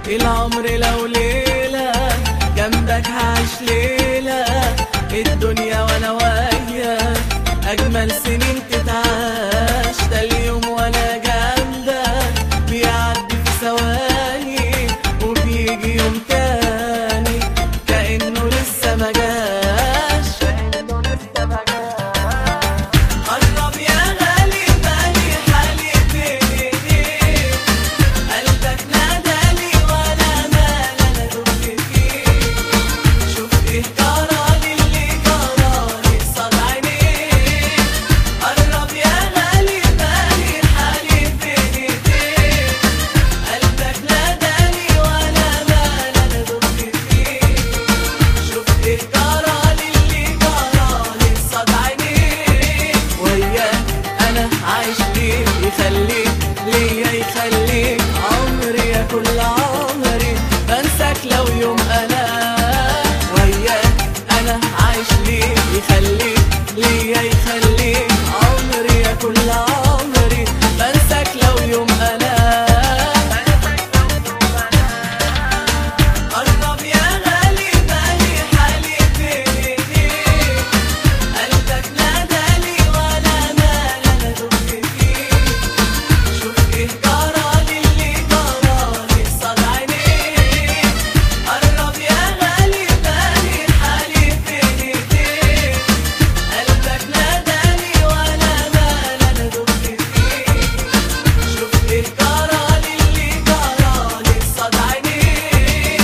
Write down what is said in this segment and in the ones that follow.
العمر لو ليلة جنبك هعيش ليلة، الدنيا وانا وياك اجمل سنين تتعاش. ده اليوم وانا جنبك بيعدي في ثواني، وبيجي يوم تاني كأنه لسه ما جاش. قرب يا غالي بالي حالي بين ايديك، قلبك نادالي وانا مال انا دمت فيك. شوف ايه جرالي اللي جرالي قصاد عينيك. قرب يا غالي بالي حالي بين ايديك، قلبك نادالي وانا مال انا دمت فيك. شوف ايه جرالي اللي جرالي قصاد عينيك. وياك انا عايش ليك، يخليك ليا يخليك عمري يا كل عمري، بنساك لو يوم انا. وياك انا عايش ليك، يخليك ليا يخليك عمري يا كل عمري، بنساك لو يوم انا. قرب يا غالي بالي حالي بين ايديك، قلبك نادالي وانا مال انا دمت فيك. شوف ايه جرالي اللي جرالي قصاد عينيك. قرب يا غالي بالي حالي بين ايديك، قلبك نادالي وانا مال انا دمت فيك. شوف ايه جرالي اللي جرالي قصاد عينيك.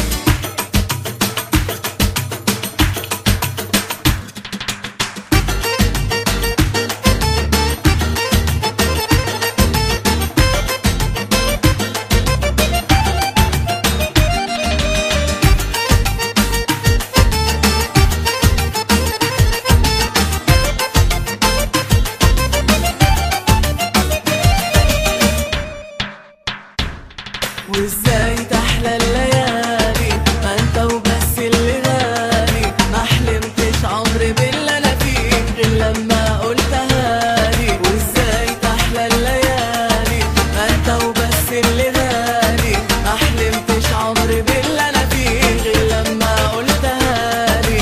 وازاي تحلى الليالي ما انت وبس اللي غالي، ما حلمتش عمري باللي انا فيه غير لما قلتها لي. وازاي تحلى الليالي ما انت وبس اللي غالي، ما حلمتش عمري باللي انا فيه غير لما قلتها لي.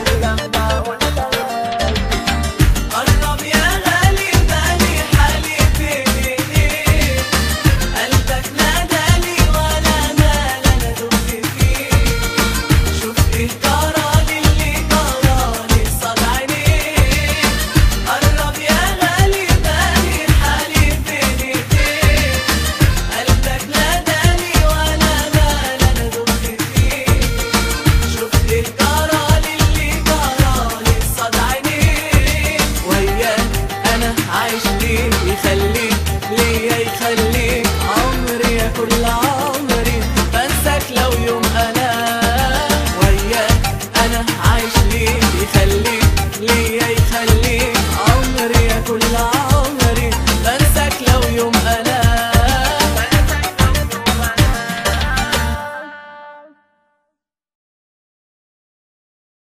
قرب يا غالي بالي حالي بين ايديك، قلبك نادالي وانا مال انا دمت فيك. شوف ايه جرالي اللي جرالي قصاد عينيك. قرب يا غالي بالي حالي بين ايديك، قلبك نادالي وانا مال انا دمت فيك. شوف ايه جرالي اللي جرالي قصاد عينيك. وياك انا عايش ليك، يخليك ليا يخليك عمري يا كل عمري، بنساك لو يوم